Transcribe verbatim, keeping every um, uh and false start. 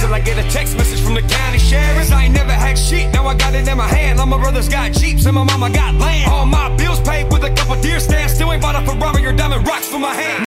till I get a text message from the county sheriff. I ain't never had shit, now I got it in my hand. All my brothers got Jeeps and my mama got land. All my bills paid with a couple deer stands. Still ain't bought a Ferrari or diamond rocks for my hand.